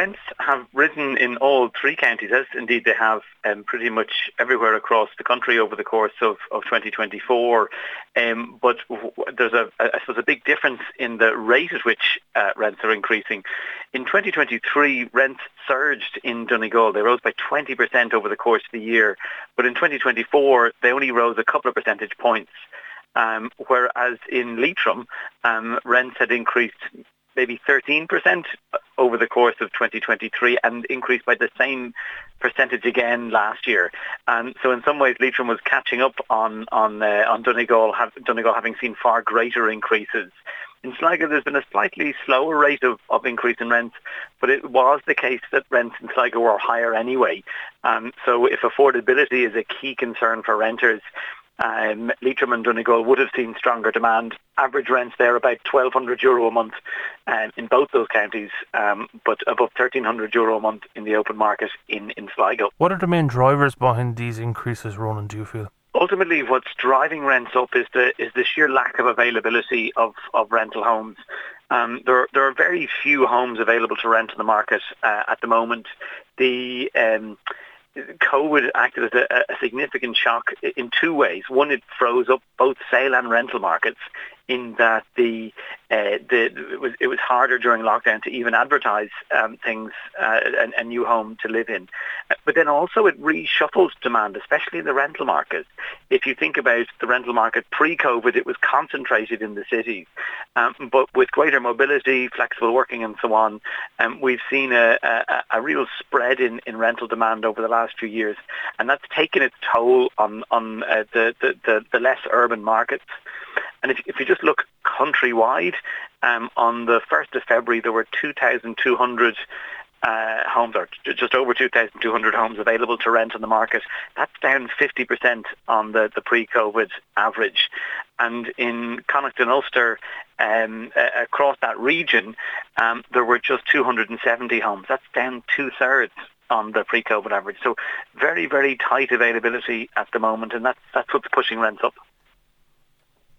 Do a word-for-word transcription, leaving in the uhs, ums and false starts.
rents have risen in all three counties, as indeed they have um, pretty much everywhere across the country over the course of, of twenty twenty-four. Um, but w- there's a, a, I suppose, a big difference in the rate at which uh, rents are increasing. In twenty twenty-three, rents surged in Donegal. They rose by twenty percent over the course of the year. But in twenty twenty-four, they only rose a couple of percentage points. Um, whereas in Leitrim, um, rents had increased maybe thirteen percent over the course of twenty twenty-three and increased by the same percentage again last year. And so in some ways Leitrim was catching up on on uh, on Donegal, have, Donegal having seen far greater increases. In Sligo there's been a slightly slower rate of, of increase in rents, but it was the case that rents in Sligo were higher anyway. Um, so if affordability is a key concern for renters, Um, Leitrim and Donegal would have seen stronger demand. Average rents there about twelve hundred euro a month um, in both those counties, um, but above thirteen hundred euro a month in the open market in, in Sligo. What are the main drivers behind these increases, Ronan, do you feel? Ultimately, what's driving rents up is the is the sheer lack of availability of, of rental homes. Um, there, there are very few homes available to rent in the market uh, at the moment. The um, COVID acted as a, a significant shock in two ways. One, it froze up both sale and rental markets in that the, uh, the it was it was harder during lockdown to even advertise um, things, uh, a, a new home to live in. But then also it reshuffled demand, especially in the rental market. If you think about the rental market pre-COVID, it was concentrated in the cities. Um, but with greater mobility, flexible working and so on, um, we've seen a, a, a real spread in, in rental demand over the last few years. And that's taken its toll on, on uh, the, the, the, the less urban markets. And if, if you just look countrywide, um, on the first of February, there were two thousand two hundred uh, homes, or just over two thousand two hundred homes available to rent on the market. That's down fifty percent on the, the pre-COVID average. And in Connacht and Ulster, um, uh, across that region, um, there were just two hundred seventy homes. That's down two-thirds on the pre-COVID average. So very, very tight availability at the moment, and that's, that's what's pushing rents up.